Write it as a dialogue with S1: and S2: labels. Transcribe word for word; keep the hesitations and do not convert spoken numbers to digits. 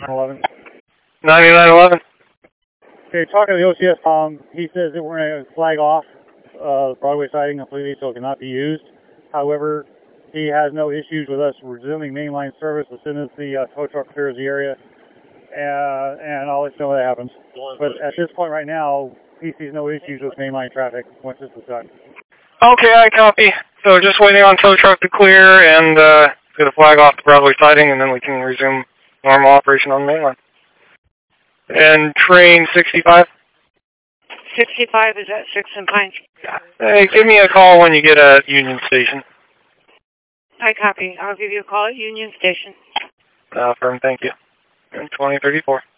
S1: eleven.
S2: ninety-nine eleven.
S1: Okay, talking to the O C S, um, he says that we're going to flag off uh, Broadway siding completely so it cannot be used. However, he has no issues with us resuming mainline service as soon as the uh, tow truck clears the area. Uh, and I'll let you know what happens. But at this point right now, he sees no issues with mainline traffic once this is done.
S2: Okay, I copy. So just waiting on tow truck to clear and uh, get a flag off the Broadway siding, and then we can resume normal operation on mainline. And train sixty-five?
S3: sixty-five is at six and Pine.
S2: Hey, give me a call when you get at Union Station.
S3: I copy. I'll give you a call at Union Station.
S2: Uh, firm, thank you. twenty thirty-four.